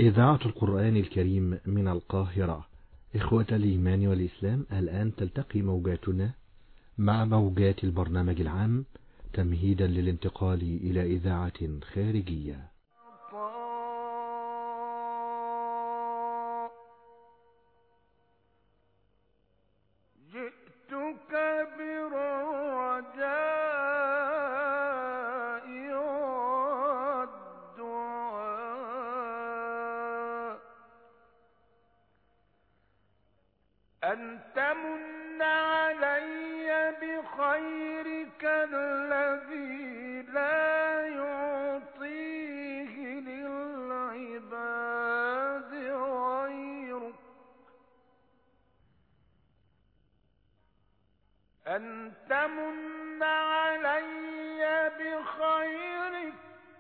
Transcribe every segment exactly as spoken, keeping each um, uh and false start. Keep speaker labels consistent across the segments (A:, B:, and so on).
A: إذاعة القرآن الكريم من القاهرة. إخوة الإيمان والإسلام، الآن تلتقي موجاتنا مع موجات البرنامج العام تمهيدا للانتقال إلى إذاعة خارجية.
B: جئتك بالرجاء والدعاء أن تمن علي بخيرك الذي لا يعطيه للعباد غيرك، أن تمن علي بخيرك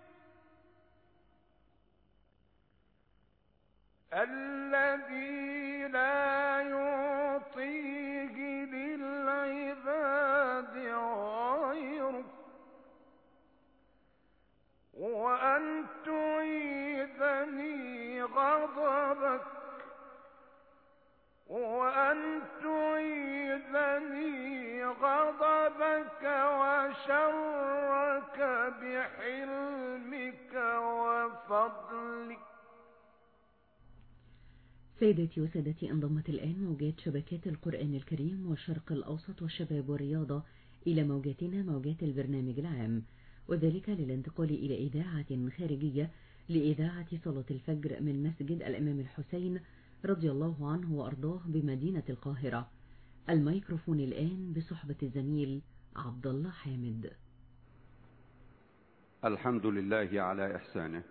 B: الذي لا يعطيه للعباد غيرك، وأن تعيذني غضبك وأن تعيذني غضبك وشرك بحلمك وفضلك.
C: سيداتي وسادتي، انضمت الآن موجات شبكات القرآن الكريم والشرق الأوسط والشباب والرياضة إلى موجاتنا موجات البرنامج العام، وذلك للانتقال إلى إذاعة خارجية لإذاعة صلاة الفجر من مسجد الإمام الحسين رضي الله عنه وأرضاه بمدينة القاهرة. الميكروفون الآن بصحبة الزميل عبد الله حامد.
D: الحمد لله على إحسانه،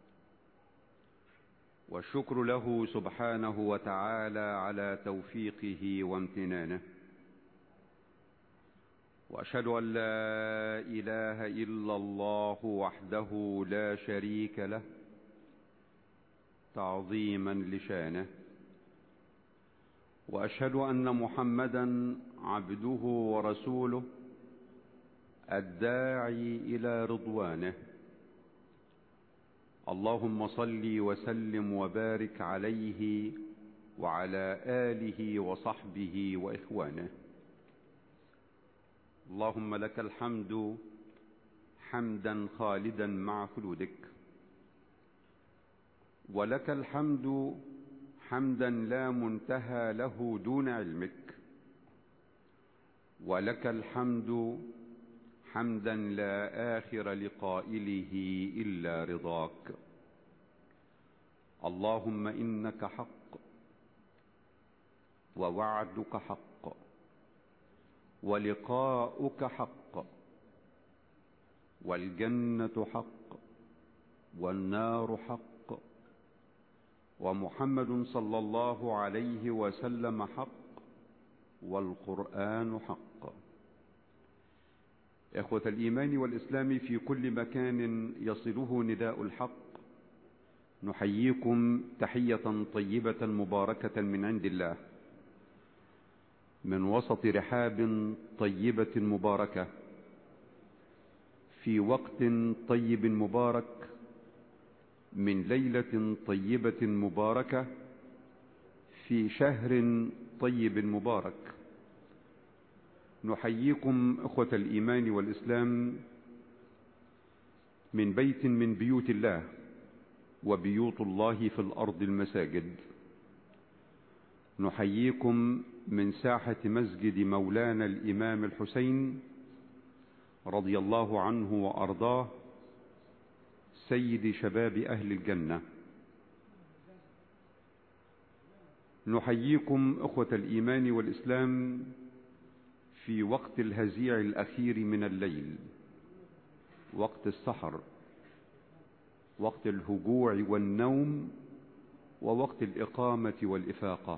D: والشكر له سبحانه وتعالى على توفيقه وامتنانه، وأشهد أن لا إله إلا الله وحده لا شريك له تعظيما لشانه، وأشهد أن محمدا عبده ورسوله الداعي إلى رضوانه. اللهم صل وسلم وبارك عليه وعلى آله وصحبه وإخوانه. اللهم لك الحمد حمدا خالدا مع خلودك، ولك الحمد حمدا لا منتهى له دون علمك، ولك الحمد حمدا لا آخر لقائله إلا رضاك. اللهم إنك حق، ووعدك حق، ولقاؤك حق، والجنة حق، والنار حق، ومحمد صلى الله عليه وسلم حق، والقرآن حق. إخوة الإيمان والإسلام في كل مكان يصله نداء الحق، نحييكم تحية طيبة مباركة من عند الله، من وسط رحاب طيبة مباركة، في وقت طيب مبارك، من ليلة طيبة مباركة، في شهر طيب مبارك. نحييكم أخوة الإيمان والإسلام من بيت من بيوت الله، وبيوت الله في الأرض المساجد. نحييكم من ساحة مسجد مولانا الإمام الحسين رضي الله عنه وأرضاه، سيد شباب أهل الجنة. نحييكم أخوة الإيمان والإسلام في وقت الهزيع الأخير من الليل، وقت السحر، وقت الهجوع والنوم، ووقت الإقامة والإفاقة.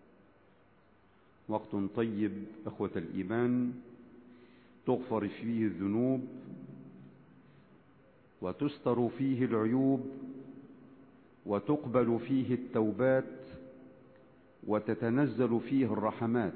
D: وقت طيب أخوة الإيمان تغفر فيه الذنوب، وتستر فيه العيوب، وتقبل فيه التوبات، وتتنزل فيه الرحمات.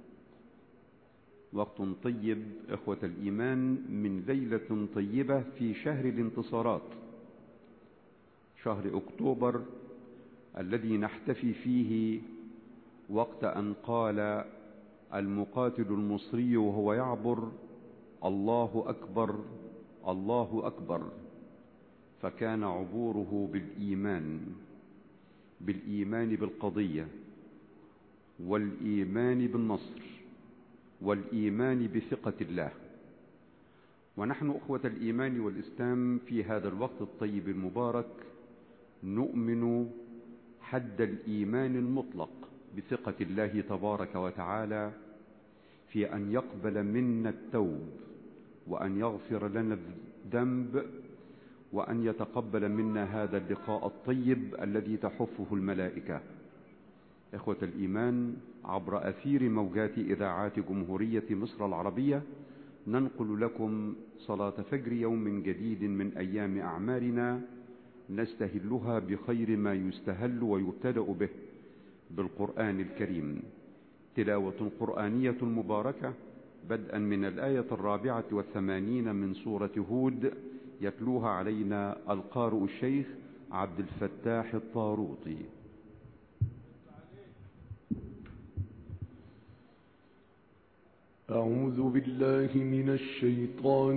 D: وقت طيب إخوة الإيمان من ليلة طيبة في شهر الانتصارات، شهر أكتوبر الذي نحتفي فيه وقت أن قال المقاتل المصري وهو يعبر: الله أكبر الله أكبر. فكان عبوره بالإيمان، بالإيمان بالقضية، والإيمان بالنصر، والإيمان بثقة الله. ونحن أخوة الإيمان والإسلام في هذا الوقت الطيب المبارك نؤمن حد الإيمان المطلق بثقة الله تبارك وتعالى في أن يقبل منا التوب، وأن يغفر لنا الذنب، وأن يتقبل منا هذا اللقاء الطيب الذي تحفه الملائكة. إخوة الإيمان، عبر أثير موجات إذاعات جمهورية مصر العربية ننقل لكم صلاة فجر يوم جديد من أيام أعمارنا نستهلها بخير ما يستهل ويبتدأ به بالقرآن الكريم، تلاوة قرآنية مباركة بدءا من الآية الرابعة والثمانين من سورة هود، يتلوها علينا القارئ الشيخ عبد الفتاح الطاروطي.
E: أعوذ بالله من الشيطان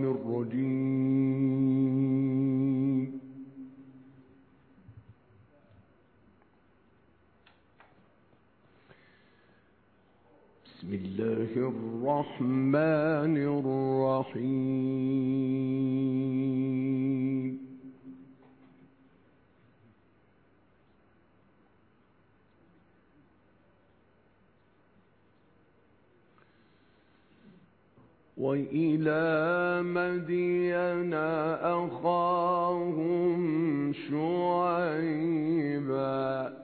E: الرجيم. بسم الله الرحمن الرحيم. وإلى مدين أخاهم شعيبا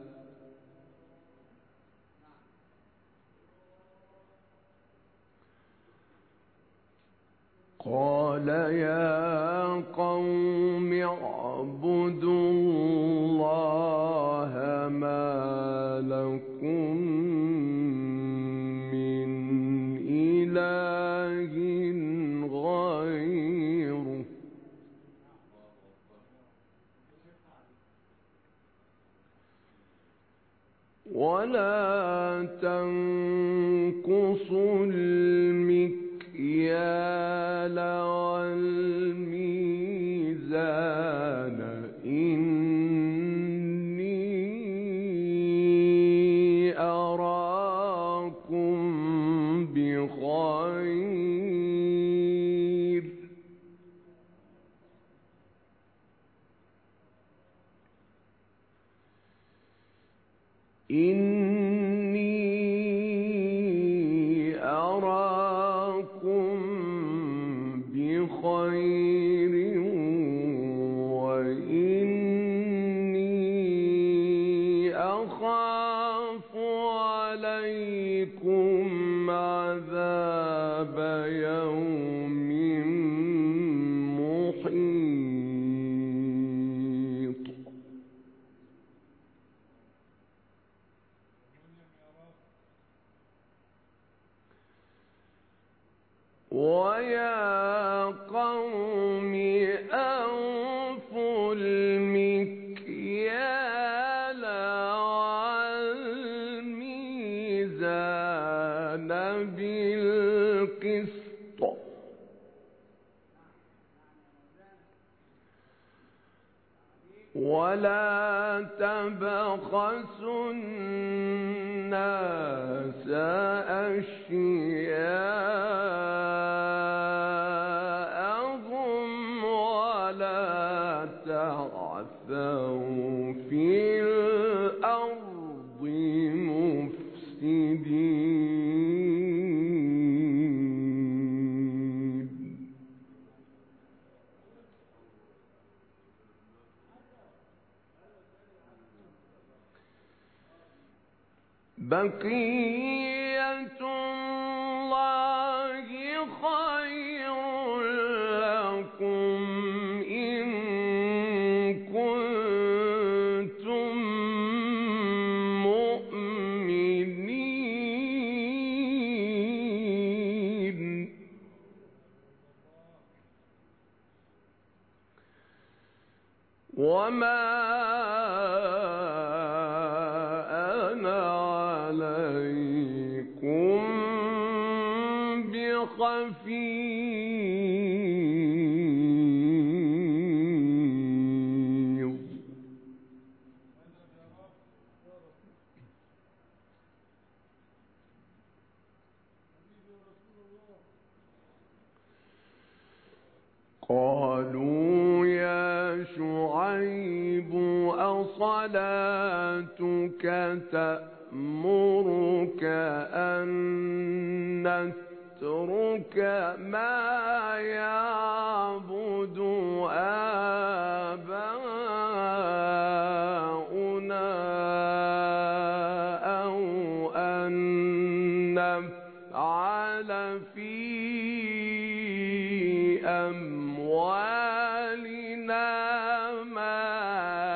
E: قال يا قوم اعبدوا الله ما لكم من إله غيره ولا تنقصوا المكيال والميزان إني أراكم بخير إني أراكم بخير وإني أخاف عليكم عذاب يوم محيط ويا قوم أوفوا المكيال والميزان بالقسط ولا تبخسوا الناس أشياءهم ولا تعثوا في الأرض مفسدين. بقية الله خير لكم إن كنتم مؤمنين وما صلاتك تأمرك أن نترك ما يعبد آباؤنا أو أن نفعل في أموالنا ما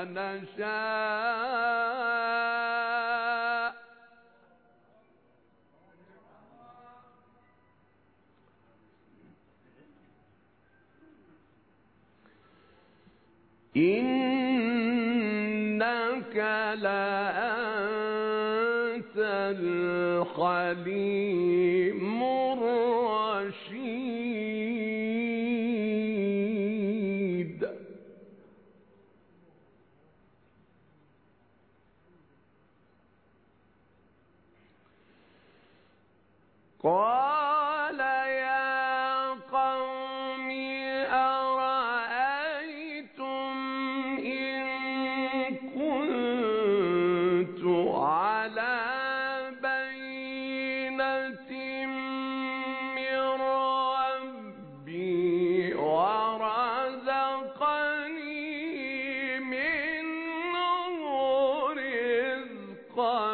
E: نشاء إنك لأنت الحليم الرشيد. قال يا قوم أرأيتم إن كنت على بينة من ربي ورزقني منه رزقا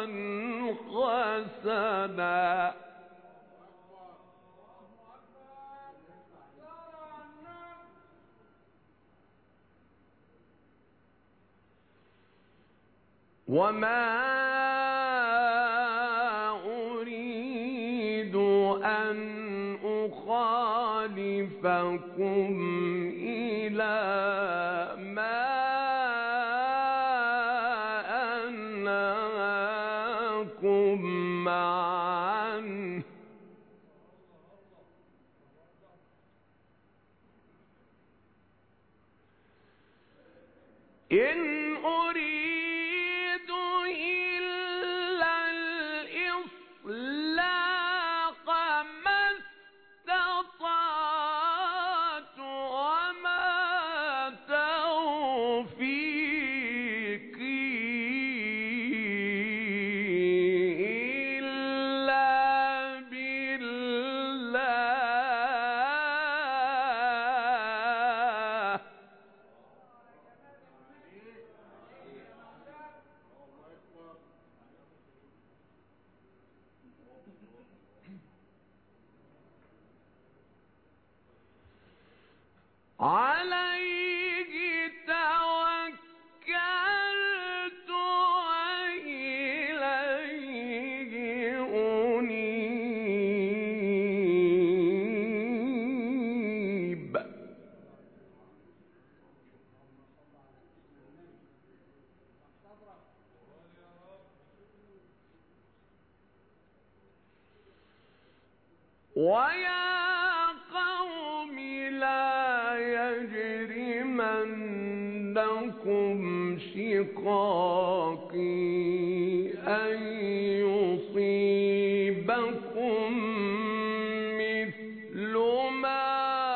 E: حسنا وما أريد أن أخالفكم إلى ما أنهاكم عنه إن أريد إلا الإصلاح ما استطعت وما توفيقي إلا بالله. عليه توكلت وإليه أنيب. ويا قوم لا يجرمنكم شقاقي أن يصيبكم مثل ما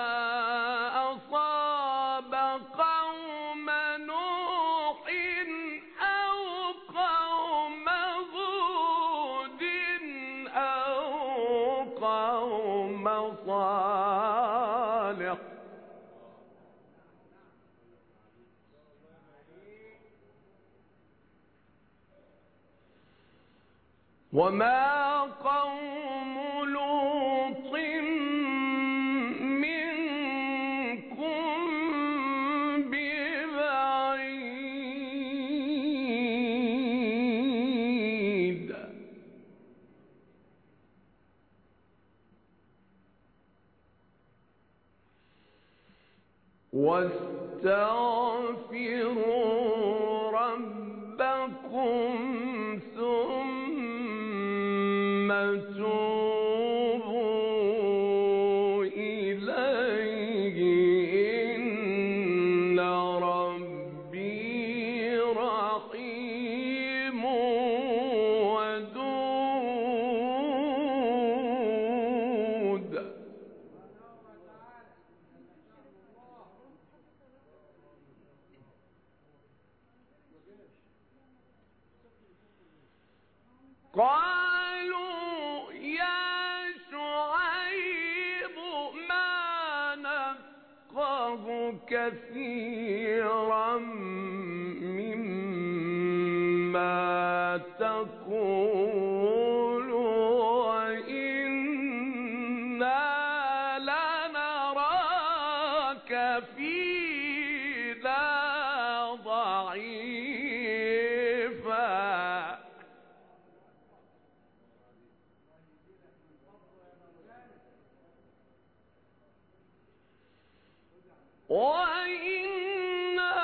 E: أصاب قوم نوح أو قوم هود أو قوم صالح وما قوم لوط منكم ببعيد واستغفروا ربكم ثم توبوا إليه إن ربي رحيم ودود. قالوا يا شعيب ما نفقه كثيرا مما تقول وإنا لنراك فينا ضعيفا وإنا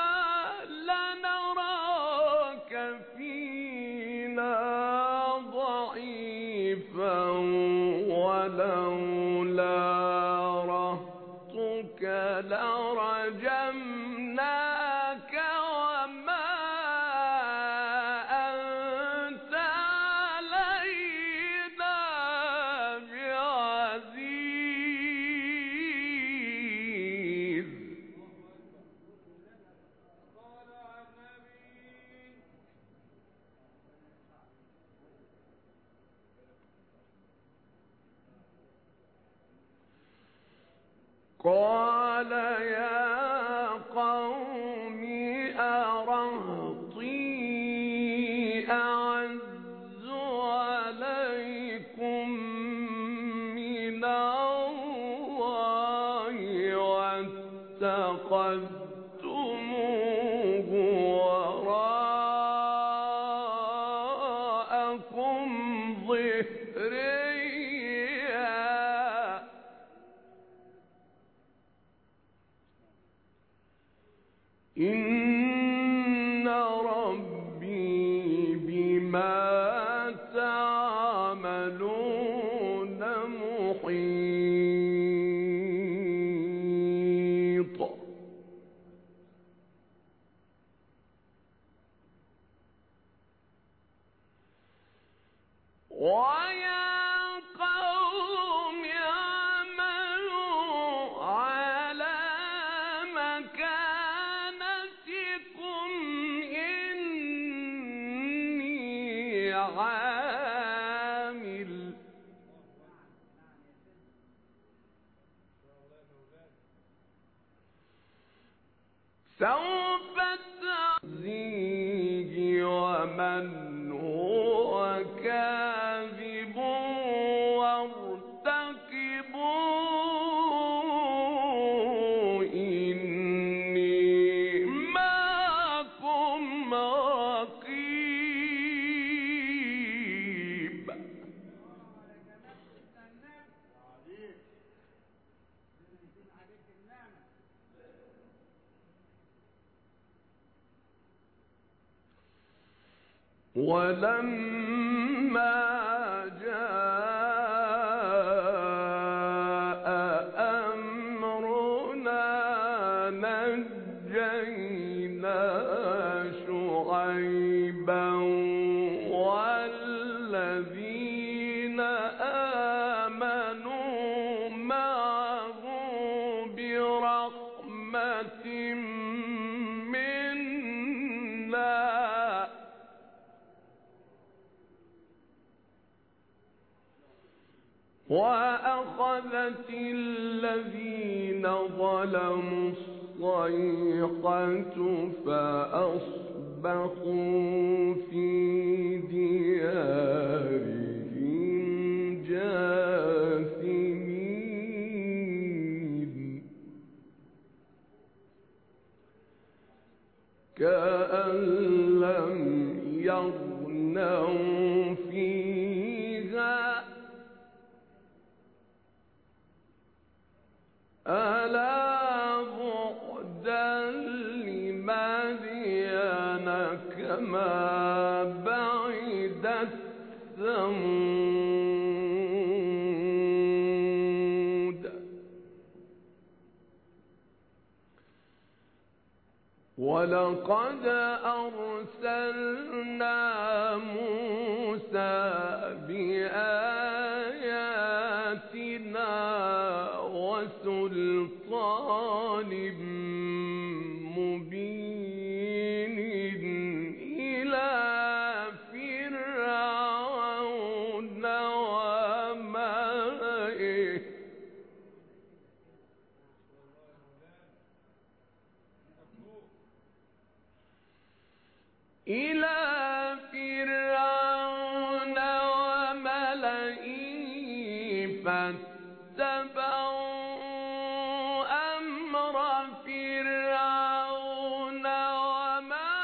E: لنراك فينا ضعيفا ولولا رهطك لرجمناك وما أنت علينا بعزيز. قال يا قوم أرهطي أعز عليكم من الله واتخذتموه وراءكم ظهريا إن ربي بما تعملون محيط. ويا قوم اعملوا على مكانتكم إني عامل سوف تعزيه ومن هو كاذب وارتقبوا إني معكم رقيب. ولما جاء أمرنا نجينا شعيبا والذين آمنوا معه برحمة منا وأخذت الذين ظلموا الصيحة فأصبحوا في ديارهم جاثمين كأن لم يغنوا فيها ألا بعدا لمدين كما بعدت ثمود. ولقد أرسلنا موسى بآياتنا وسلطان مبين إلى فرعون إلى فرعون وملئه فاتبعوا أمر فرعون وما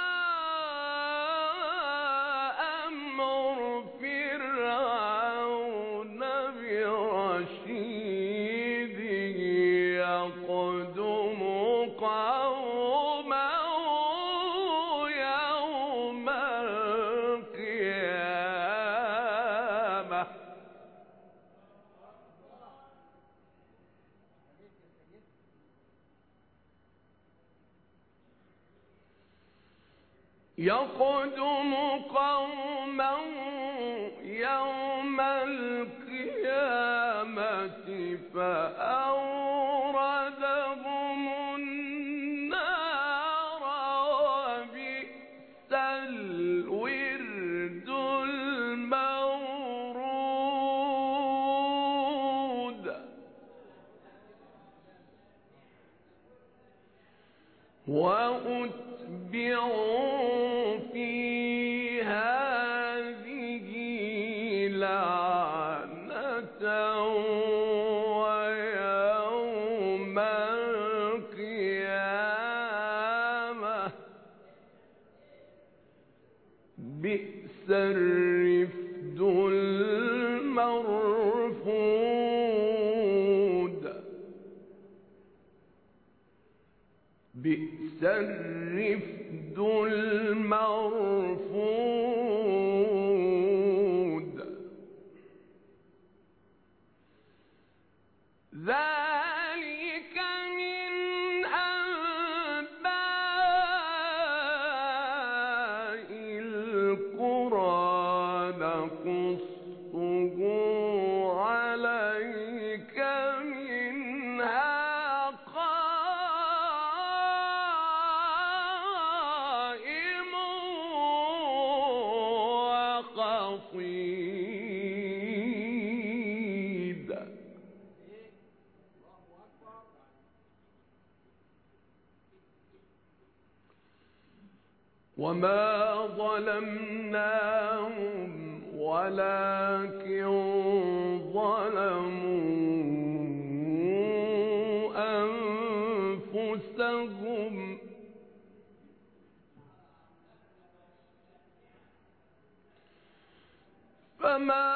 E: أمر فرعون برشيد يقدم قومه يوم القيامة. يقدم قومه يوم القيامة فأوردهم النار وبئس الورد المورود. وأتبعوا في هذه لعنة ويوم القيامة بئس الرفد المرفود. بئس الرفد المرفود. ذلك من أنباء القرى نقصه عليك منها قائم وخصيد. وما ظلمناهم ولكن ظلموا أنفسهم. فما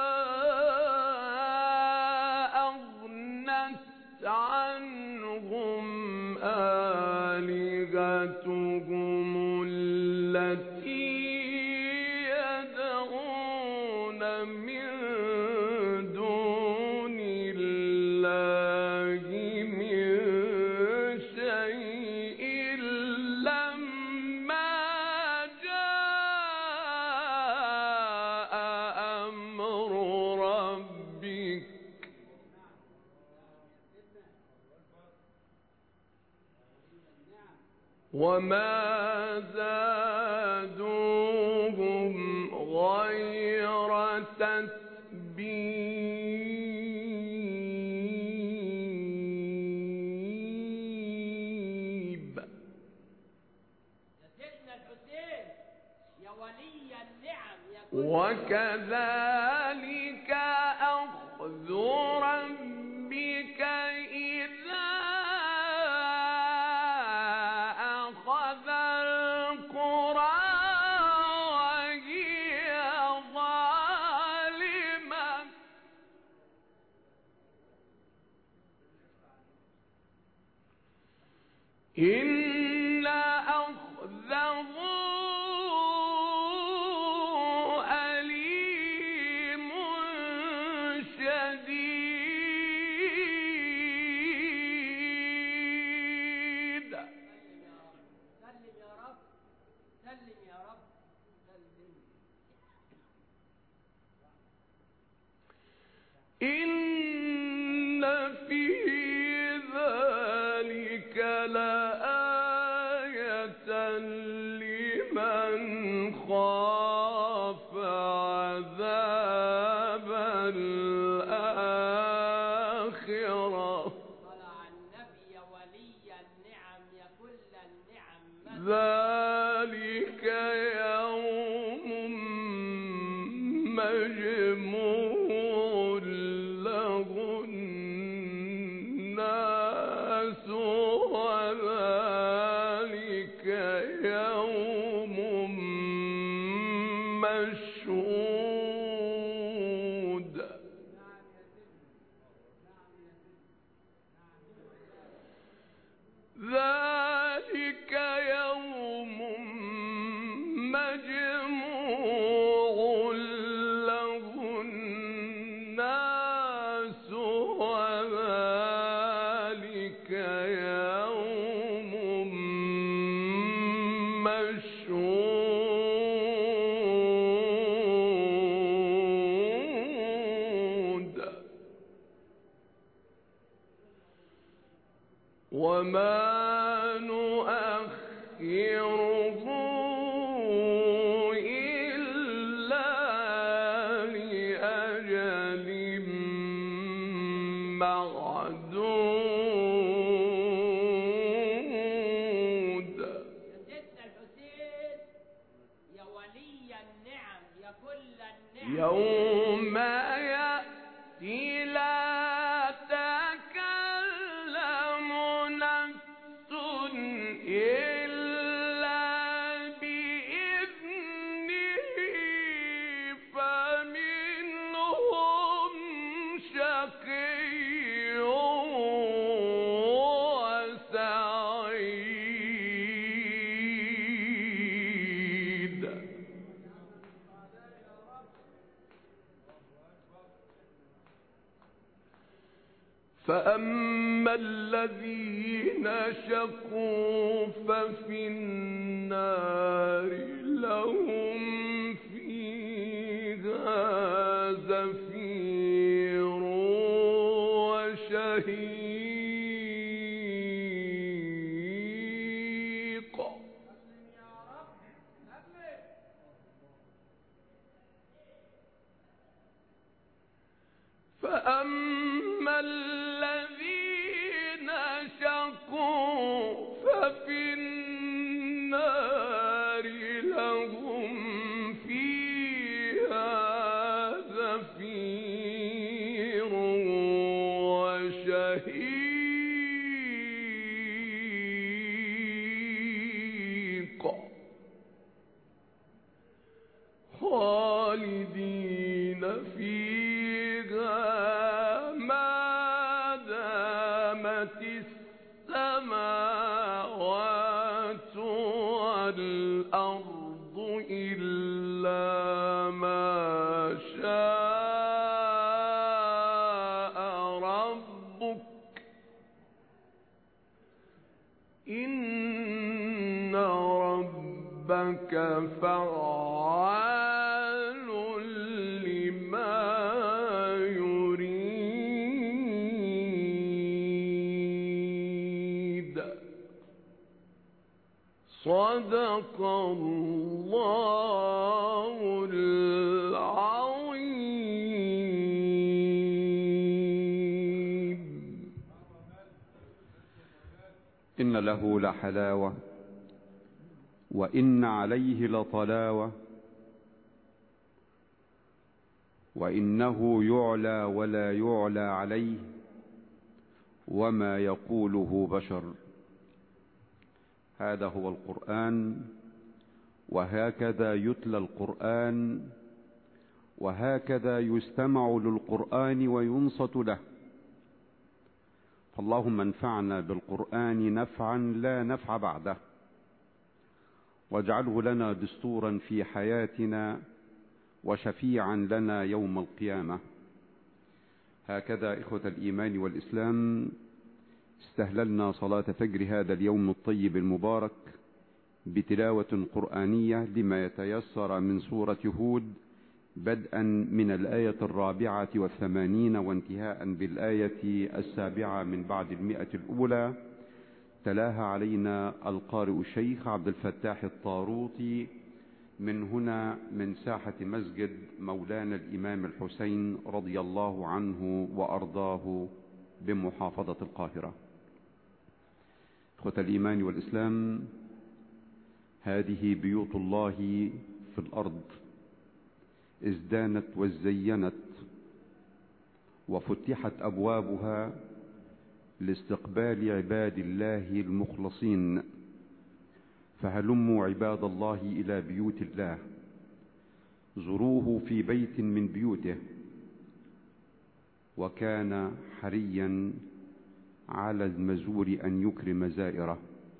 E: أغنت عنهم آلهتهم التي يدعون من دون الله من شيء لما جاء أمر ربك. وما زادوهم غير تتبيب.
F: سيدنا الحسين يا ولي النعم يا
E: وكذلك أخذ ربك إذا أخذ القرى وهي ظالمة. إن أخذه أليم شديد.
F: سلم يا رب سلم يا رب سلم.
E: إن في ذلك لآية لمن خاف عذاب الآخرة.
F: طلع النبي يا ولي النعم يا كل النعم.
E: ذلك مشهود ذلك يوم مجموع له الناس وذلك يوم مشهود وما نؤخره إلا لأجل معدود.
F: يا سيدنا الحسين يا ولي النعم يا كل النعم
E: يوم يأتي لا تكلم نفس إلا بإذنه فمنهم شقي وسعيد. فأما الذين شقوا ففي النار لهم فيها زفير وشهيق. فأما الذين شقوا ففي النار لهم فيها زفير وشهيق خالدين فيها ما دامت السماوات والأرض إلا ما شاء ربك إن ربك فعال لما يريد. صدق الله العظيم.
D: إن له لحلاوة وإن عليه لطلاوة وإنه يعلى ولا يعلى عليه وما يقوله بشر. هذا هو القرآن وهكذا يتلى القرآن وهكذا يستمع للقرآن وينصت له. فاللهم انفعنا بالقرآن نفعا لا نفع بعده واجعله لنا دستورا في حياتنا وشفيعا لنا يوم القيامة. هكذا إخوة الإيمان والإسلام استهللنا صلاة فجر هذا اليوم الطيب المبارك بتلاوة قرآنية لما يتيسر من سورة هود بدءا من الآية الرابعة والثمانين وانتهاء بالآية السابعة من بعد المئة الأولى. تلاها علينا القارئ الشيخ عبد الفتاح الطاروطي من هنا من ساحة مسجد مولانا الإمام الحسين رضي الله عنه وأرضاه بمحافظة القاهرة. إخوة الإيمان والإسلام، هذه بيوت الله في الأرض ازدانت وازينت وفتحت أبوابها لاستقبال عباد الله المخلصين. فهلموا عباد الله إلى بيوت الله زوروه في بيت من بيوته، وكان حريا على المزور أن يكرم زائره.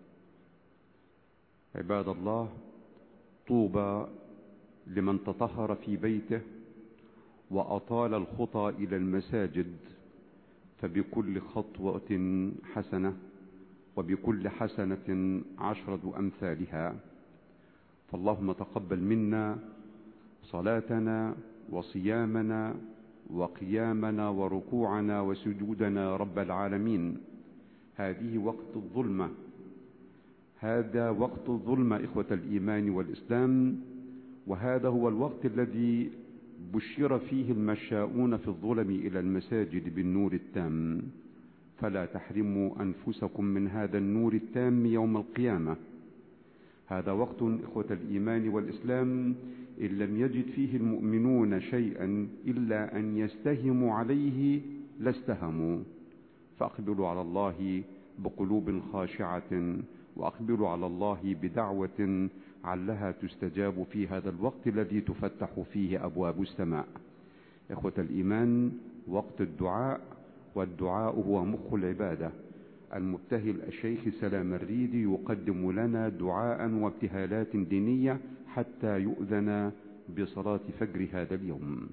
D: عباد الله، طوبى لمن تطهر في بيته وأطال الخطى إلى المساجد، فبكل خطوة حسنة، وبكل حسنة عشرة أمثالها. فاللهم تقبل منا صلاتنا وصيامنا وقيامنا وركوعنا وسجودنا رب العالمين. هذه وقت الظلمة، هذا وقت الظلمة إخوة الإيمان والإسلام، وهذا هو الوقت الذي بشر فيه المشاؤون في الظلم إلى المساجد بالنور التام، فلا تحرموا أنفسكم من هذا النور التام يوم القيامة. هذا وقت إخوة الإيمان والإسلام إن لم يجد فيه المؤمنون شيئا إلا أن يستهموا عليه لاستهموا، فأقبلوا على الله بقلوب خاشعة، وأقبلوا على الله بدعوة علها تستجاب في هذا الوقت الذي تفتح فيه أبواب السماء. إخوة الإيمان، وقت الدعاء، والدعاء هو مخ العبادة. المبتهل الشيخ سلام الريدي يقدم لنا دعاء وابتهالات دينية حتى يؤذن بصلاة فجر هذا اليوم.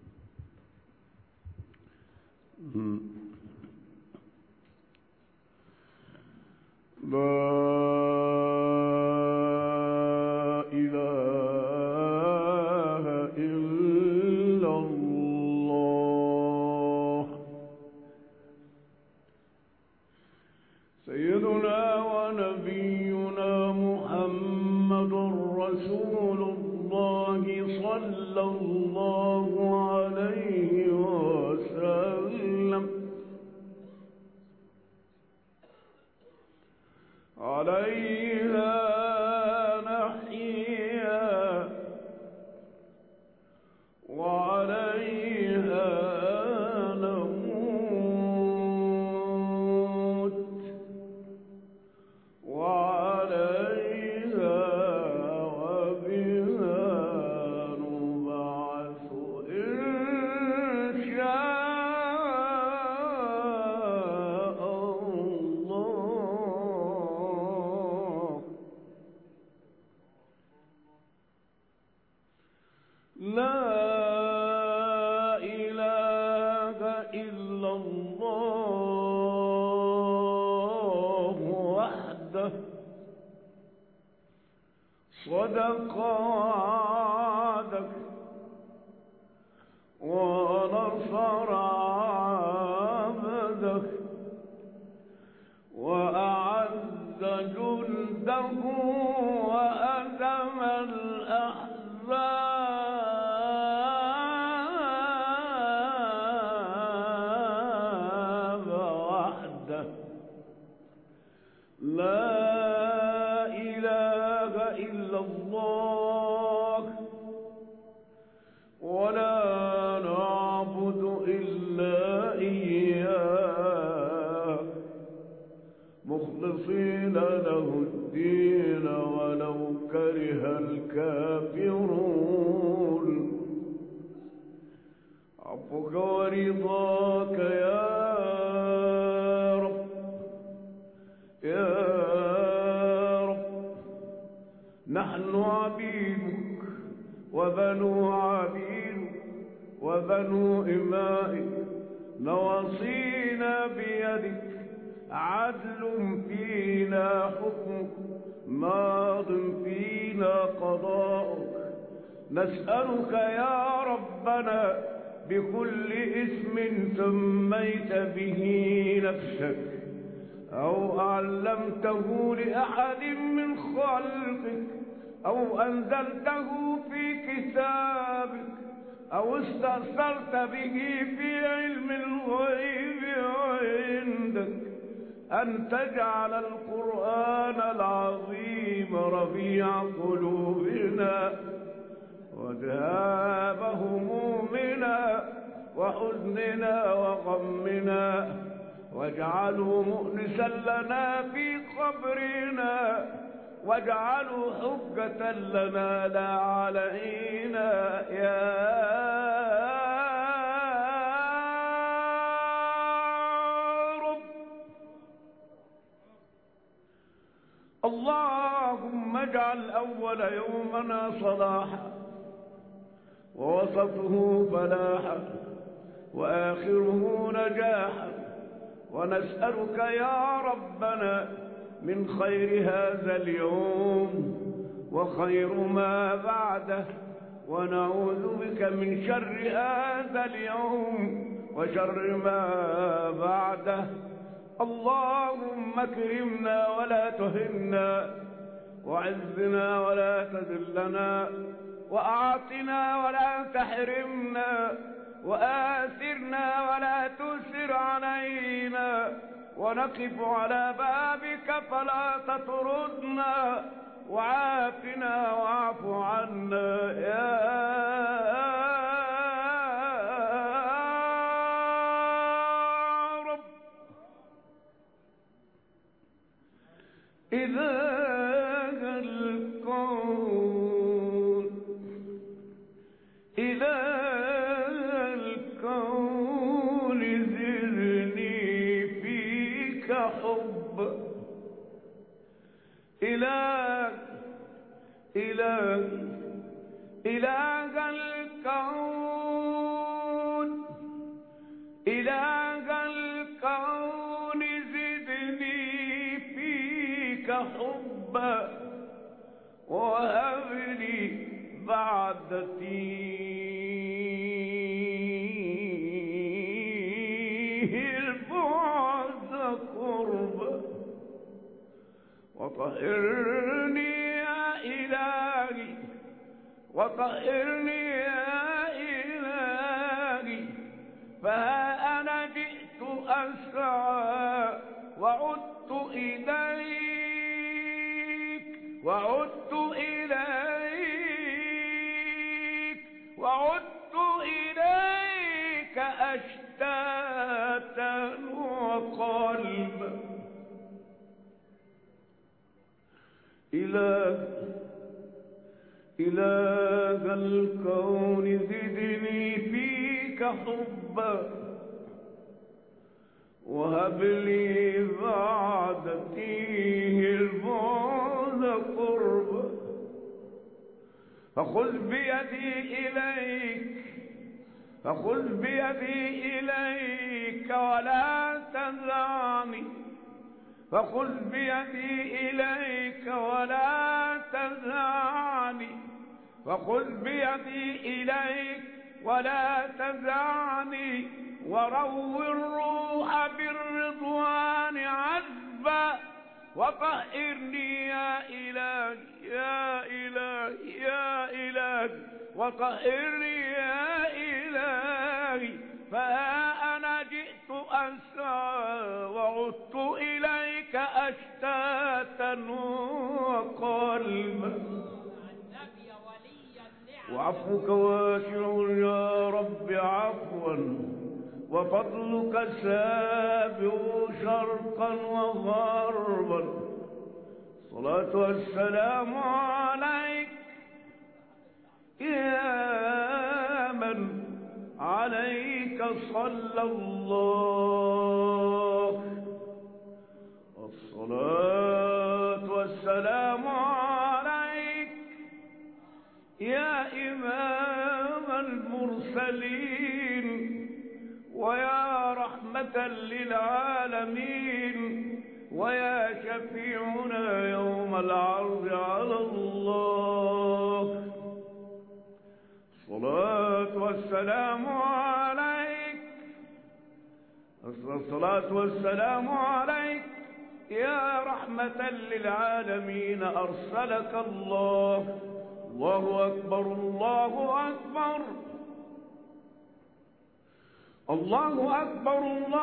E: لا سيدنا ونبينا محمد رسول الله صلى الله عليه وسلم. عليها نحيا وعليها صدق وعدك ونصر عبدك وأعز جنده وهزم الأحزاب وحده. لا الله ولا نعبد إلا إياه مخلصين له الدين ولو كره الكافرون. عفوك ورضاك يا رب يا نحن عبيدك وبنو عبيدك وبنو إمائك، نواصينا بيدك، عدل فينا حكمك، ماض فينا قضاؤك. نسألك يا ربنا بكل اسم سميت به نفسك أو أعلمته لأحد من خلقك أو أنزلته في كتابك أو استأثرت به في علم الغيب عندك، أن تجعل القرآن العظيم ربيع قلوبنا وذهاب همومنا وحزننا وغمنا، واجعله مؤنسا لنا في قبرنا واجعله حجة لنا لا علينا يا رب. اللهم اجعل أول يومنا صلاحا ووسطه فلاحا وآخره نجاحا، ونسألك يا ربنا من خير هذا اليوم وخير ما بعده، ونعوذ بك من شر هذا اليوم وشر ما بعده. اللهم اكرمنا ولا تهنا، وعزنا ولا تذلنا، وأعطنا ولا تحرمنا، وآثرنا ولا تؤثر علينا، ونقف على بابك فلا تطردنا، وعافنا واعف عنا يا رب. إله الكون إله الكون زدني فيك حب. إله إله إله الكون إله الكون زدني فيك حبا، وهب لي بعد تيه البعد قربا، وطهرني يا إلهي وطهرني يا إلهي، فها أنا جئت أسعى وعدت إليك وعدت إليك وعدت إليك أشتاتا وقلبا. إله إله الكون زدني فيك حبا، وهب لي بعد تيه البعد قربا، فخذ بيدي إليك فخذ بيدي إليك ولا تنزعني، فخذ بيدي إليك ولا تنزعني، فخذ بيدي إليك ولا تنزعني، وروي الروح بالرضوان عذبا، وطهرني يا إلهي يا إلهي يا إلهي وطهرني يا إلهي، فها أنا جئت أسعى وعدت إليك أشتاتا وقلبا. وعفوك واسع يا رب عفوا، وفضلك سابغ شرقا وغربا. الصلاة والسلام عليك يا من عليك صلى الله، الصلاة والسلام عليك يا إمام المرسلين، ويا رحمة للعالمين، ويا شفيعنا يوم العرض على الله. الصلاة والسلام عليك الصلاة والسلام عليك يا رحمة للعالمين، أرسلك الله. الله أكبر الله أكبر الله أكبر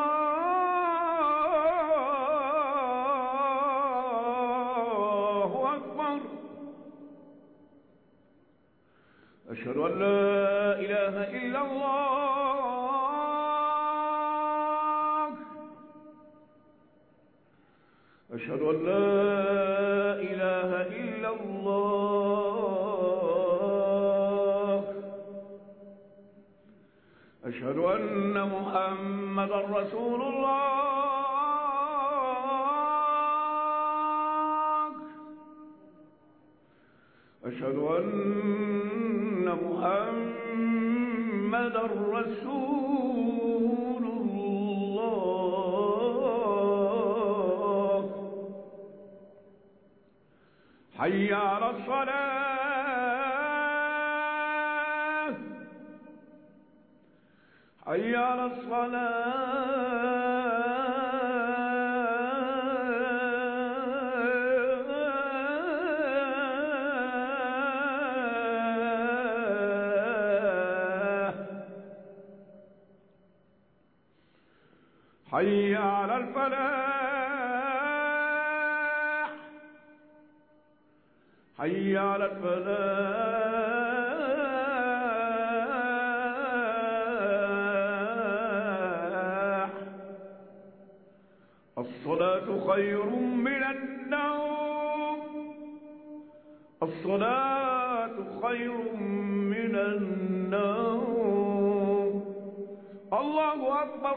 E: الله أكبر. أشهد أن لا إله إلا الله، أشهد أن لا إله إلا الله أشهد أن محمدا رسول الله أشهد أن محمدا رسول الله حي على الصلاة حي على الصلاة حي على الفلاح حي على الفلاح الصلاة خير من النوم الصلاة خير من النوم الله أكبر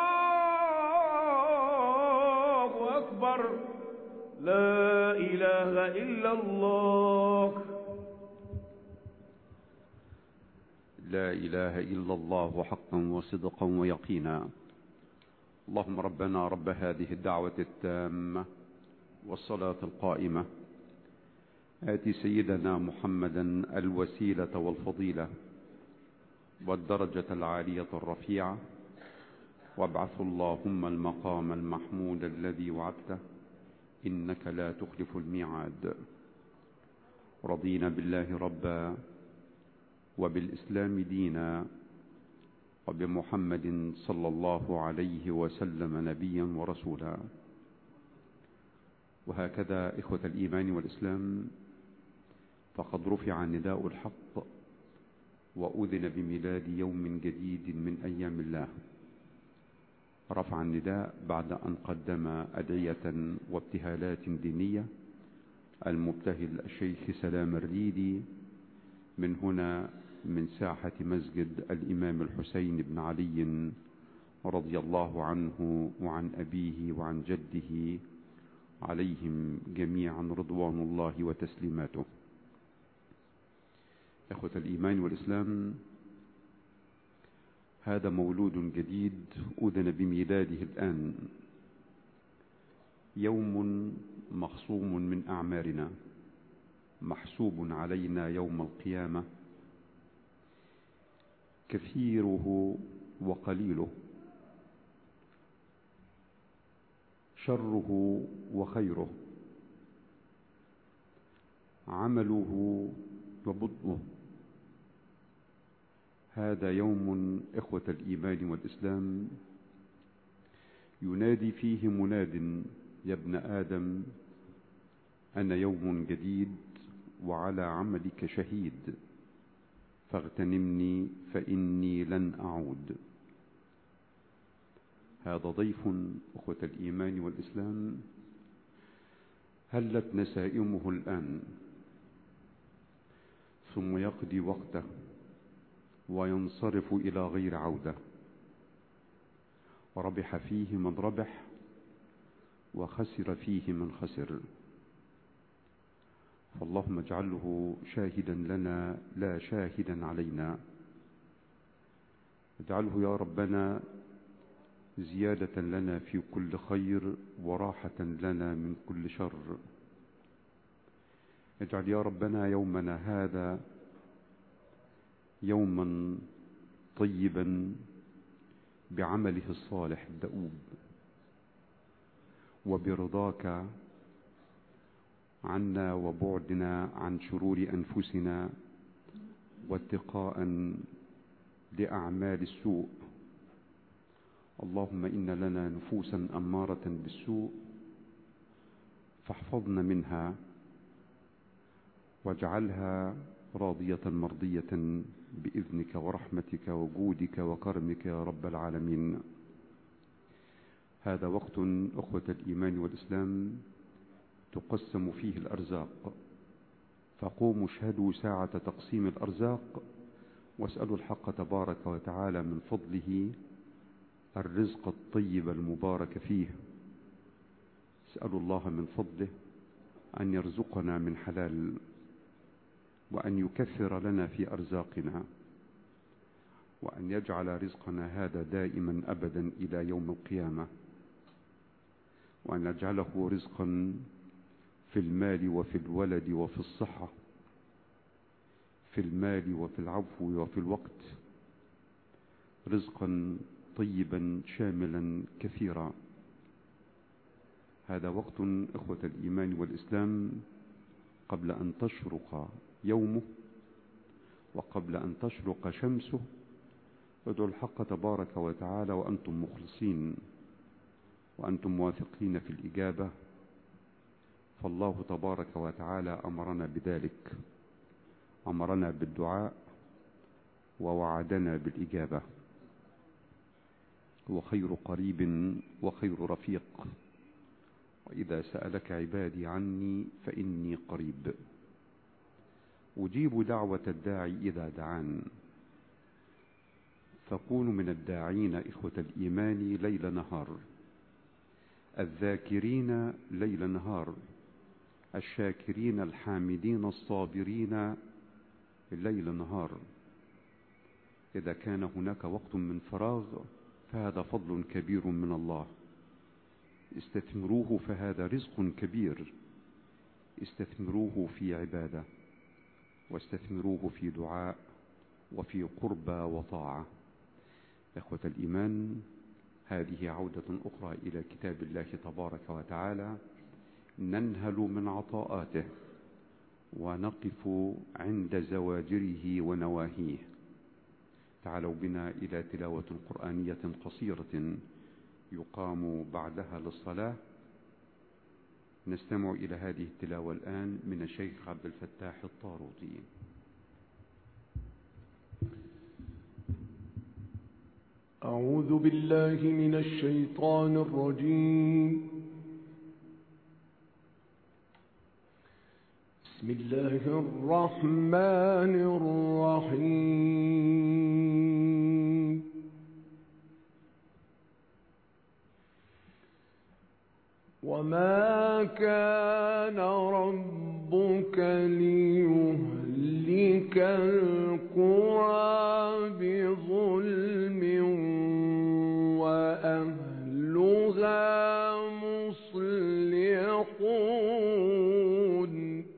E: الله أكبر لا إله إلا الله
D: لا إله إلا الله حقا وصدقا ويقينا. اللهم ربنا رب هذه الدعوة التامة والصلاة القائمة آتي سيدنا محمدا الوسيلة والفضيلة والدرجة العالية الرفيعة وابعث اللهم المقام المحمود الذي وعدته إنك لا تخلف الميعاد. رضينا بالله ربا وبالإسلام دينا وبمحمد صلى الله عليه وسلم نبيا ورسولا. وهكذا إخوة الإيمان والإسلام فقد رفع نداء الحق وأذن بميلاد يوم جديد من أيام الله. رفع النداء بعد أن قدم أدعية وابتهالات دينية المبتهل الشيخ سلام الريدي من هنا من ساحة مسجد الإمام الحسين بن علي رضي الله عنه وعن أبيه وعن جده عليهم جميعا رضوان الله وتسليماته. إخوة الإيمان والإسلام، هذا مولود جديد أذن بميلاده الآن، يوم مخصوم من أعمارنا محسوب علينا يوم القيامة، كثيره وقليله، شره وخيره، عمله وبطنه. هذا يوم إخوة الإيمان والإسلام ينادي فيه مناد: يا ابن آدم أنا يوم جديد وعلى عملك شهيد، فاغتنمني فإني لن أعود. هذا ضيف أخوة الإيمان والإسلام هلت نسائمه الآن، ثم يقضي وقته وينصرف إلى غير عودة. ربح فيه من ربح وخسر فيه من خسر. فاللهم اجعله شاهدا لنا لا شاهدا علينا. اجعله يا ربنا زيادة لنا في كل خير وراحة لنا من كل شر. اجعل يا ربنا يومنا هذا يوما طيبا بعمله الصالح الدؤوب وبرضاك عنا وبعدنا عن شرور أنفسنا واتقاء لأعمال السوء. اللهم إن لنا نفوسا أمارة بالسوء فاحفظنا منها واجعلها راضية مرضية بإذنك ورحمتك وجودك وكرمك يا رب العالمين. هذا وقت أخوة الإيمان والإسلام تقسم فيه الأرزاق فقوموا اشهدوا ساعة تقسيم الأرزاق، واسألوا الحق تبارك وتعالى من فضله الرزق الطيب المبارك فيه. اسألوا الله من فضله أن يرزقنا من حلال، وأن يكثر لنا في أرزاقنا، وأن يجعل رزقنا هذا دائما أبدا إلى يوم القيامة، وأن يجعله رزقا في المال وفي الولد وفي الصحة، في المال وفي العفو وفي الوقت، رزقا طيبا شاملا كثيرا. هذا وقت إخوة الإيمان والإسلام قبل أن تشرق يومه وقبل أن تشرق شمسه، ادعوا الحق تبارك وتعالى وأنتم مخلصين وأنتم موافقين في الإجابة، فالله تبارك وتعالى أمرنا بذلك، أمرنا بالدعاء ووعدنا بالإجابة. هو خير قريب وخير رفيق، وإذا سألك عبادي عني فإني قريب أجيب دعوة الداعي إذا دعان. فكونوا من الداعين إخوة الإيمان ليل نهار، الذاكرين ليل نهار، الشاكرين الحامدين الصابرين ليل نهار. إذا كان هناك وقت من فراغ فهذا فضل كبير من الله، استثمروه فهذا رزق كبير، استثمروه في عبادة، واستثمروه في دعاء وفي قربى وطاعة. إخوة الإيمان، هذه عودة أخرى إلى كتاب الله تبارك وتعالى، ننهل من عطاءاته ونقف عند زواجره ونواهيه. تعالوا بنا إلى تلاوة قرآنية قصيرة يقام بعدها للصلاة. نستمع إلى هذه التلاوة الآن من الشيخ عبد الفتاح الطاروطي.
E: أعوذ بالله من الشيطان الرجيم. بسم الله الرحمن الرحيم. وما كان ربك ليهلك القرى بظلم وأهلها مصلحون.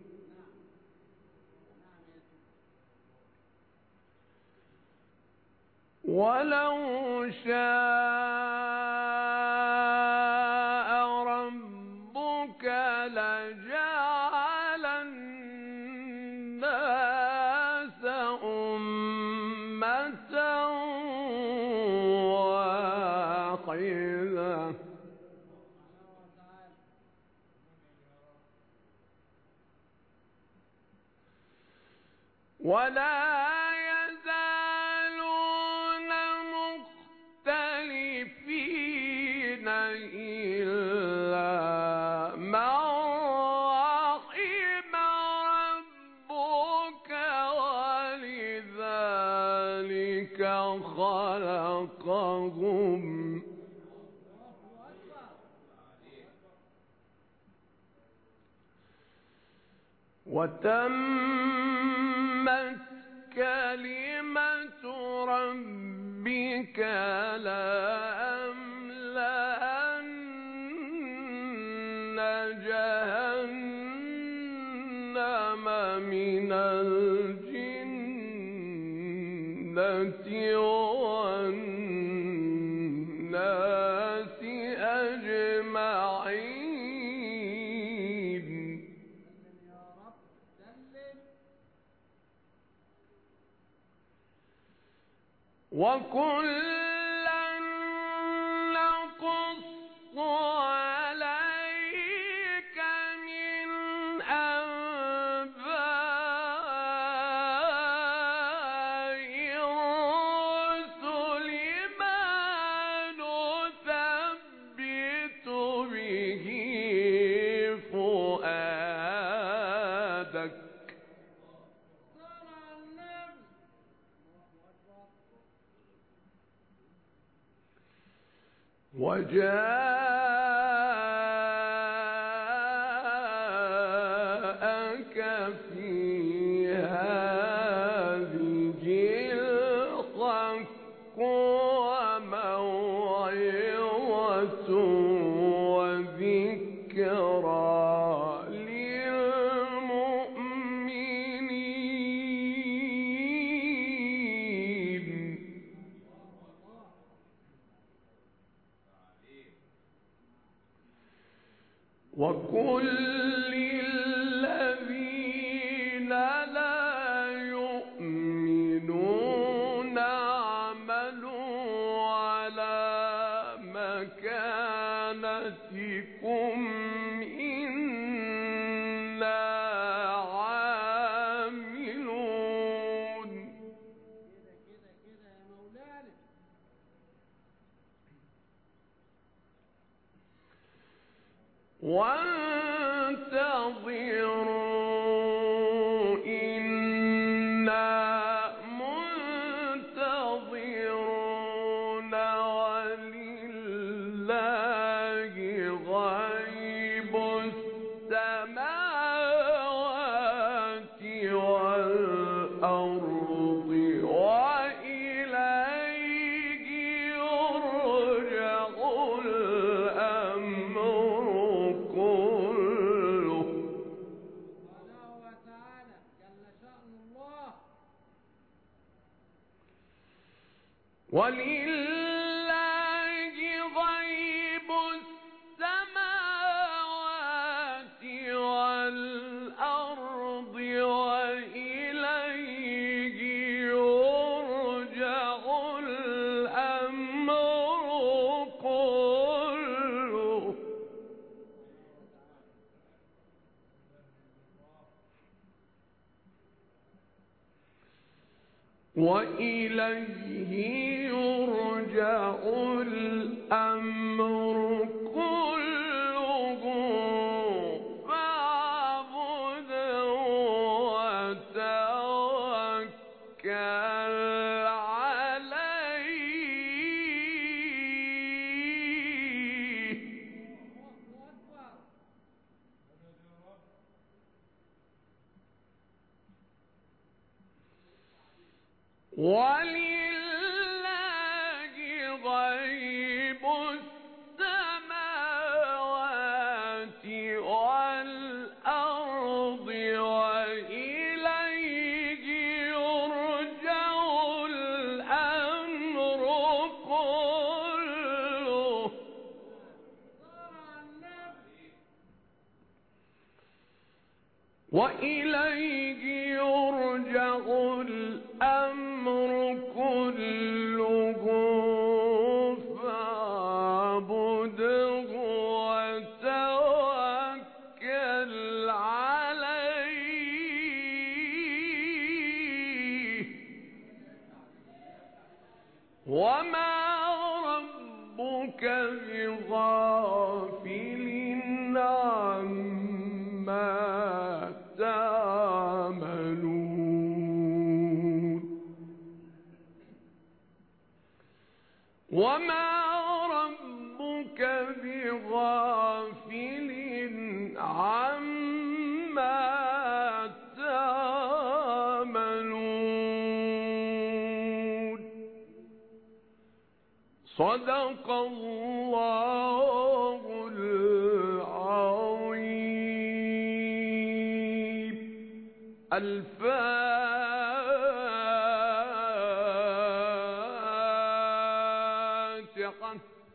E: ولو شاء ربك لجعل الناس أمة واحدة ولا يزالون مختلفين إلا من رحم ربك ولذلك خلقهم وتمت كلمة ربك لأملأن جهنم من الجنة والناس أجمعين. وكلا نقص عليك من أنباء الرسل ما نثبت به فؤادك وجاءك في هذه الحق وموعظة وذكرى وقل للذين لا يؤمنون اعملوا على مكانتكم إنا عاملون.
F: كده كده يا مولانا.
E: وانتظروا إنا منتظرون ولله غيب السماوات والأرض وإليه يرجع الأمر كله.
F: سبحانه وتعالى جل شأن الله.
E: ولله غيب السماوات والأرض وإليه يرجع الأمر كله. وإليه يرجع الأمر كله فاعبده وتوكل عليه. ولله غيب السماوات والأرض وإليه يرجع الأمر كله. وإليه يرجع الأمر كله فاعبده وتوكل عليه. وما ربك بغافل عما تعملون. وما ربك بغافل عما تعملون. صدق الله العظيم. الفاتحة.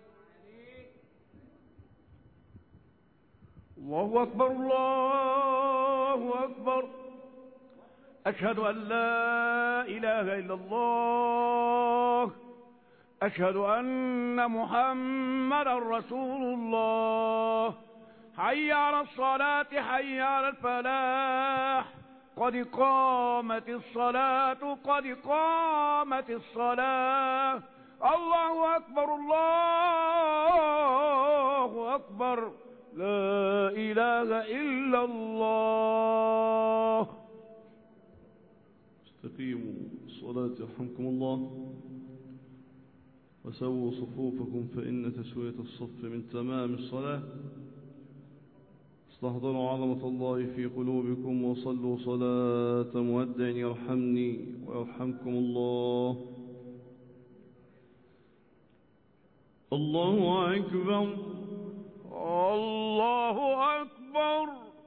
G: الله أكبر الله أكبر. أشهد أن لا إله إلا الله. أشهد أن محمدا رسول الله. حي على الصلاة حي على الفلاح. قد قامت الصلاة قد قامت الصلاة. الله أكبر الله أكبر. لا إله إلا الله.
H: استقيموا الصلاة يرحمكم الله. وسووا صفوفكم فإن تسوية الصف من تمام الصلاة. استحضروا عظمة الله في قلوبكم وصلوا صلاة مودع يرحمني ويرحمكم الله. الله أكبر.
G: الله أكبر.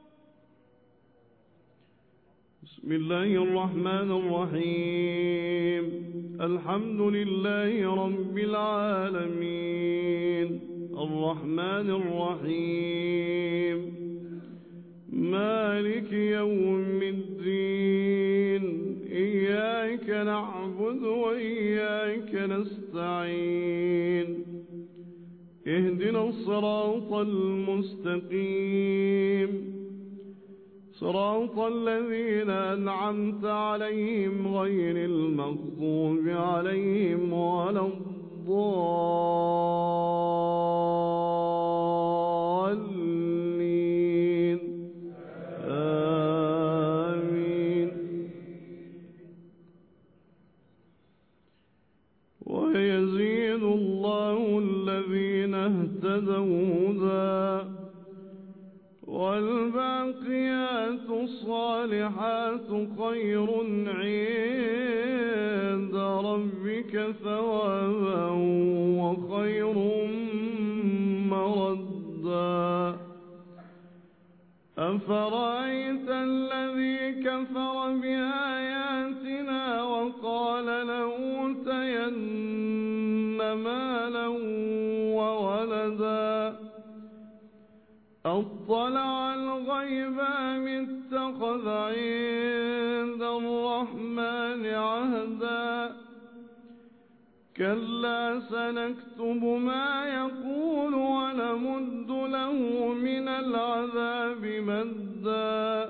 H: بسم الله الرحمن الرحيم. الحمد لله رب العالمين الرحمن الرحيم مالك يوم الدين إياك نعبد وإياك نستعين اهدنا الصراط المستقيم صراط الذين أنعمت عليهم غير المغضوب عليهم ولا الضالين آمين. ويزيد الله الذين اهتدوا هدى والباقيات الصالحات خير عند ربك ثوابا وخير مردا. أفرأيت الذي كفر بآياتنا وقال لأوتين مالا وولدا أطلع الغيب أم اتخذ عند الرحمن عهدا. كلا سنكتب ما يقول ونمد له من العذاب مدا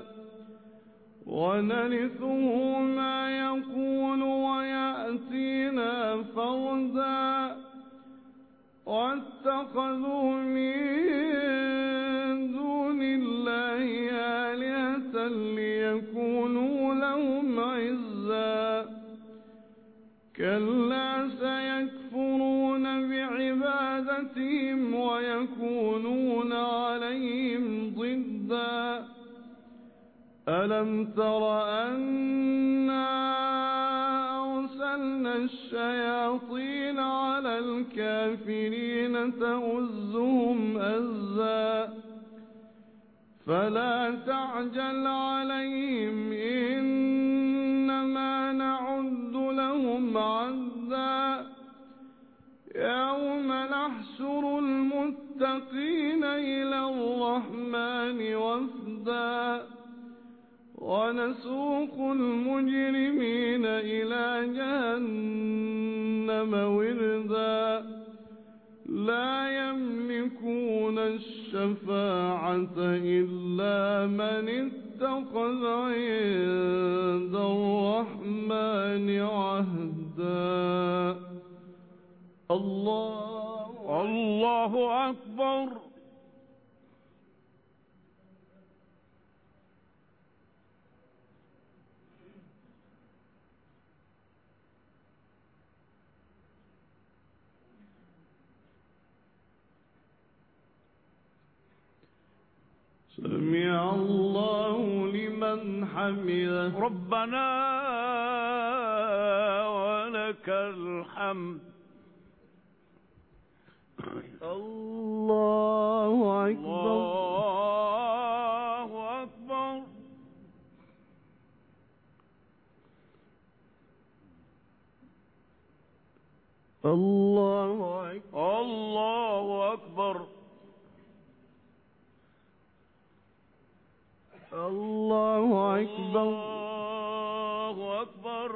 H: ونرثه ما يقول ويأتينا فردا. واتخذوا من دون الله آلهة ليكونوا لهم عزا. كلا سيكفرون بعبادتهم ويكونون عليهم ضدا. ألم تر أنا أرسلنا الشياطين على الكافرين تؤزهم أزا. فلا تعجل عليهم إنما نعد لهم عدا. يوم نحشر المتقين إلى الرحمن وفدا ونسوق المجرمين إلى جهنم وردا. لا يملكون الشفاعة إلا من اتخذ عند الرحمن عهدا. الله
G: الله أكبر.
H: سمع الله لمن حمده.
G: ربنا ولك الحمد.
H: الله أكبر.
G: الله أكبر.
H: الله أكبر.
G: الله أكبر.
H: الله أكبر.
G: الله أكبر.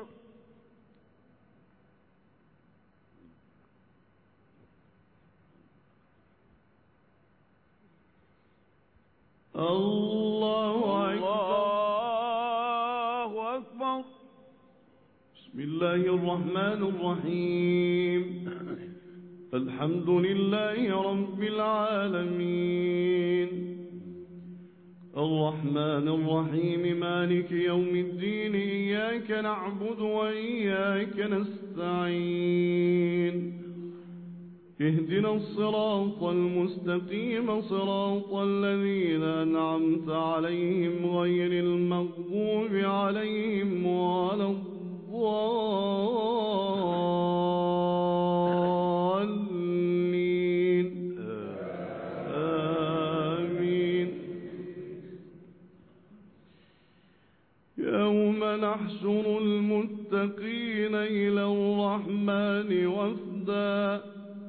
H: الله أكبر.
G: الله أكبر.
H: بسم الله الرحمن الرحيم. الحمد لله رب العالمين الرحمن الرحيم مالك يوم الدين إياك نعبد وإياك نستعين اهدنا الصراط المستقيم صراط الذين أنعمت عليهم غير المغضوب عليهم ولا الضالين آمين. يوم نحشر المتقين إلى الرحمن وفدا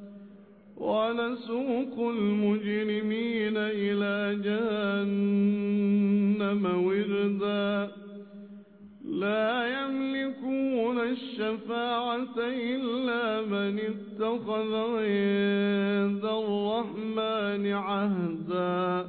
H: ونسوق المجرمين إلى جهنم وردا لا يملكون الشفاعة إلا من اتخذ عند الرحمن عهدا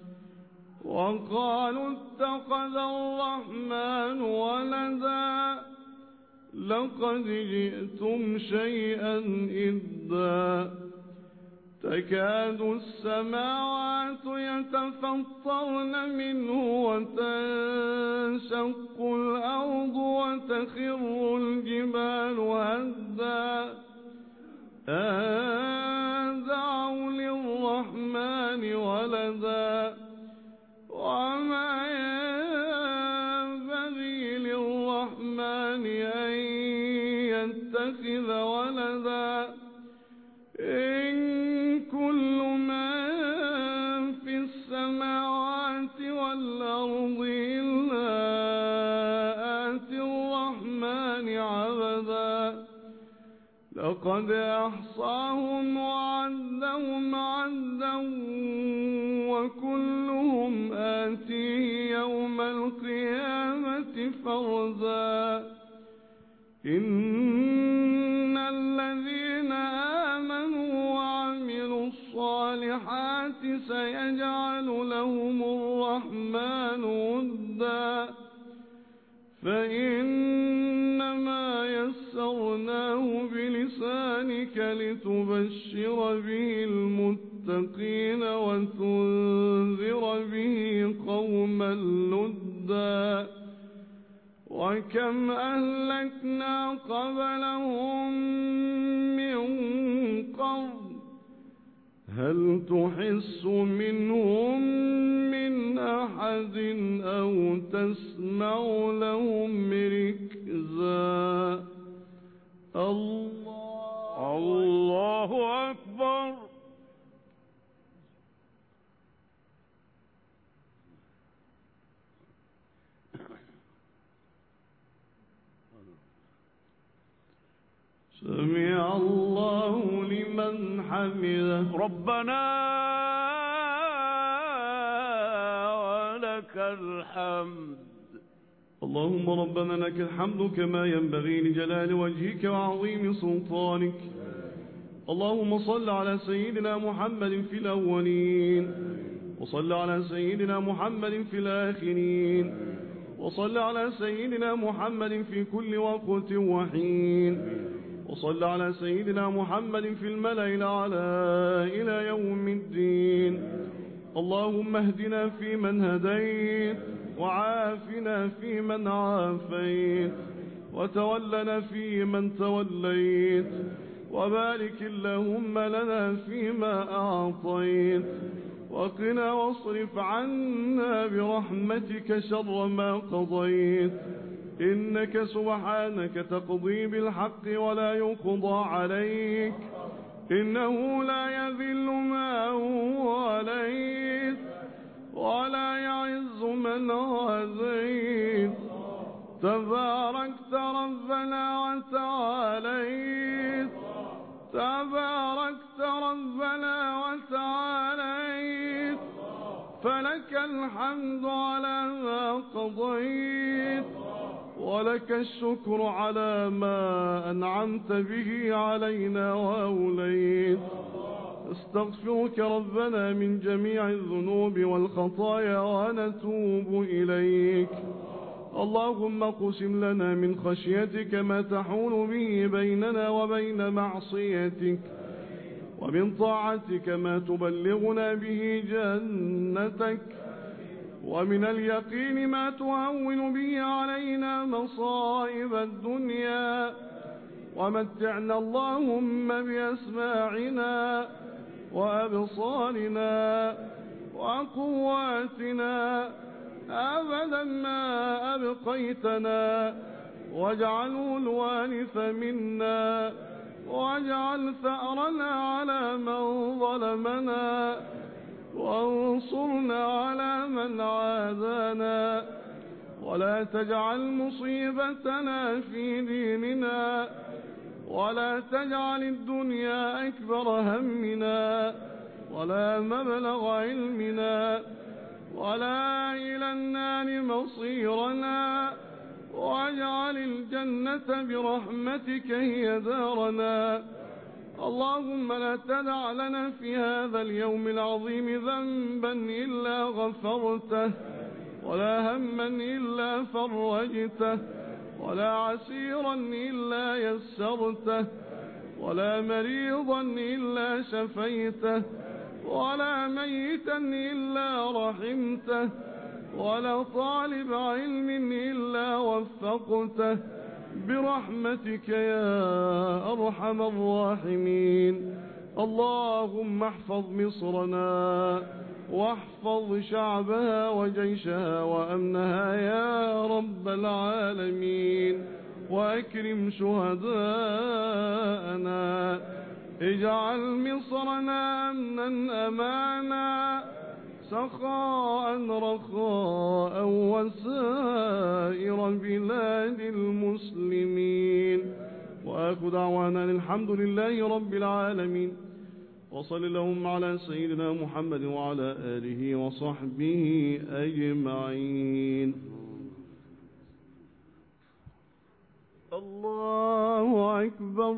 H: وقالوا اتخذ الرحمن ولدا لقد جئتم شيئا إدا تكاد السماوات يتفطرن منه وتنشق الأرض وتخر الجبال هدا أن دعوا للرحمن ولدا وما ينبغي للرحمن أن يتخذ ولدا إن كل من في السماوات والأرض إلا آتي الرحمن عبدا لقد أحصاهم وعدهم عدا وكلهم آتيه يوم القيامة فردا إن الذين آمنوا وعملوا الصالحات سيجعل لهم الرحمن ودا فإنما يسرناه بلسانك لتبشر به المتقين وتنذر به قوما لدا وكم أهلكنا قبلهم من قرن هل تحس منهم من أحد أو تسمع لهم ركزا الله,
G: الله أكبر.
H: سمع الله لمن حمده
G: ربنا ولك الحمد.
H: اللهم ربنا لك الحمد كما ينبغي لجلال وجهك وعظيم سلطانك. اللهم صل على سيدنا محمد في الأولين وصل على سيدنا محمد في الآخرين وصل على سيدنا محمد في كل وقت وحين وصل على سيدنا محمد في الملأ الأعلى إلى يوم الدين. اللهم اهدنا فيمن هديت وعافنا فيمن عافيت وتولنا فيمن توليت وبارك اللهم لنا فيما أعطيت وقنا واصرف عنا برحمتك شر ما قضيت إنك سبحانك تقضي بالحق ولا يقضى عليك إنه لا يذل من وليت ولا يعز من عزيت تباركت ربنا وتعاليت تباركت ربنا وتعاليت فلك الحمد على ما قضيت ولك الشكر على ما أنعمت به علينا وأوليت. استغفرك ربنا من جميع الذنوب والخطايا ونتوب إليك. اللهم اقسم لنا من خشيتك ما تحول به بيننا وبين معصيتك ومن طاعتك ما تبلغنا به جنتك ومن اليقين ما تهون به علينا مصائب الدنيا ومتعنا اللهم بأسماعنا وأبصارنا وقواتنا أبدا ما أبقيتنا، واجعله الوارث منا، واجعل ثأرنا على من ظلمنا، وانصرنا على من عادانا، ولا تجعل مصيبتنا في ديننا، ولا تجعل الدنيا أكبر همنا ولا مبلغ علمنا ولا إلى النار مصيرنا، واجعل الجنة برحمتك هي دارنا. اللهم لا تدع لنا في هذا اليوم العظيم ذنبا إلا غفرته، ولا هما إلا فرجته، ولا عسيرا إلا يسرته، ولا مريضا إلا شفيته، ولا ميتا إلا رحمته، ولا طالب علم إلا وفقته، برحمتك يا أرحم الراحمين. اللهم احفظ مصرنا واحفظ شعبها وجيشها وأمنها يا رب العالمين، وأكرم شهداءنا، اجعل مصرنا أمنا أمانا سخاء رخاء وسائر بلاد المسلمين. وآخر دعوانا الحمد لله رب العالمين، وصل اللهم على سيدنا محمد وعلى آله وصحبه أجمعين. الله أكبر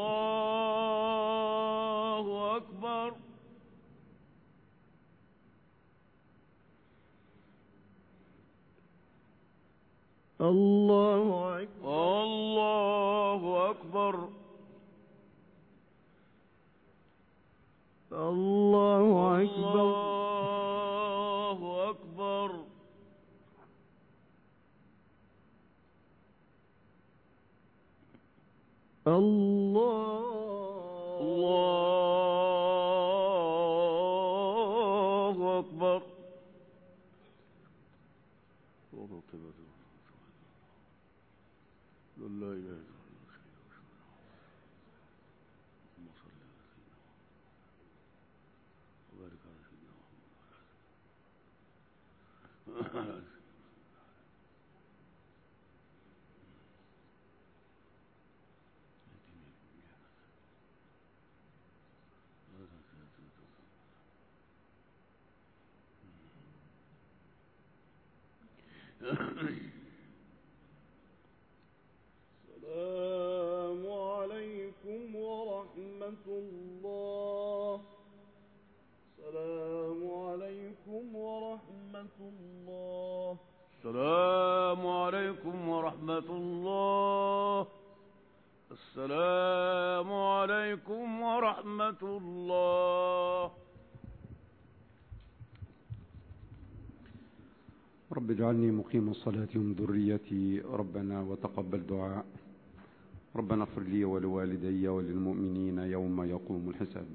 G: الله أكبر.
H: الله أكبر
G: الله أكبر.
H: الله أكبر
G: الله أكبر.
H: الله
G: الله أكبر. لا إله إلا
H: السلام عليكم ورحمة الله. السلام عليكم ورحمة الله.
G: السلام عليكم ورحمة الله. السلام عليكم ورحمة الله.
D: رب اجعلني مقيم الصلاة من ذريتي ربنا وتقبل دعاء. ربنا اغفر لي ولوالدي وللمؤمنين يوم يقوم الحساب.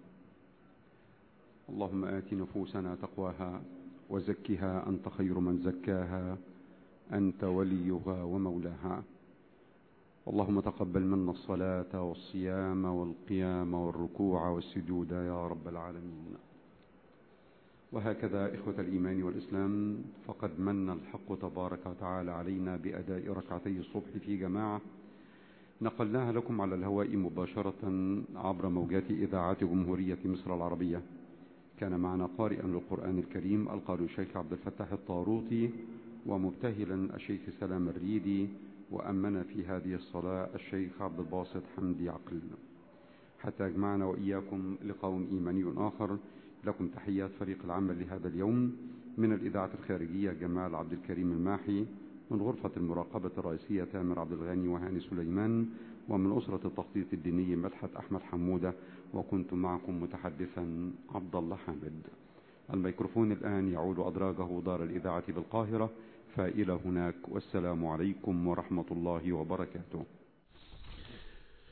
D: اللهم آت نفوسنا تقواها وزكها أنت خير من زكاها أنت وليها ومولاها. اللهم تقبل منا الصلاة والصيام والقيام والركوع والسجود يا رب العالمين. وهكذا إخوة الإيمان والإسلام، فقد من الحق تبارك وتعالى علينا بأداء ركعتي الصبح في جماعة نقلناها لكم على الهواء مباشرة عبر موجات إذاعة جمهورية مصر العربية. كان معنا قارئا للقرآن الكريم القارئ الشيخ عبد الفتاح الطاروطي، ومبتهلا الشيخ سلام الريدي، وأمنا في هذه الصلاة الشيخ عبد الباسط حمدي عقل. حتى أجمعنا وإياكم لقاء إيماني آخر، لكم تحيات فريق العمل لهذا اليوم من الإذاعة الخارجية جمال عبد الكريم الماحي، من غرفة المراقبة الرئيسية تامر عبد الغني وهاني سليمان، ومن أسرة التخطيط الديني مدحت أحمد حمودة، وكنت معكم متحدثا عبد الله حامد. الميكروفون الآن يعود أدراجه دار الإذاعة بالقاهرة، فإلى هناك، والسلام عليكم ورحمة الله وبركاته.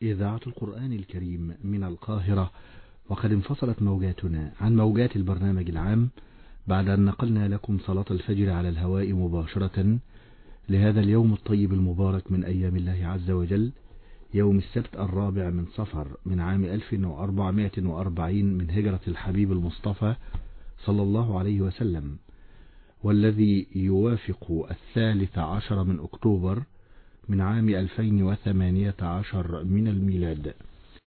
A: إذاعة القرآن الكريم من القاهرة، وقد انفصلت موجاتنا عن موجات البرنامج العام بعد أن نقلنا لكم صلاة الفجر على الهواء مباشرة لهذا اليوم الطيب المبارك من أيام الله عز وجل، يوم السبت الرابع من صفر من عام ألف وأربعمائة وأربعين من هجرة الحبيب المصطفى صلى الله عليه وسلم، والذي يوافق الثالث عشر من أكتوبر من عام ألفين وثمانية عشر من الميلاد.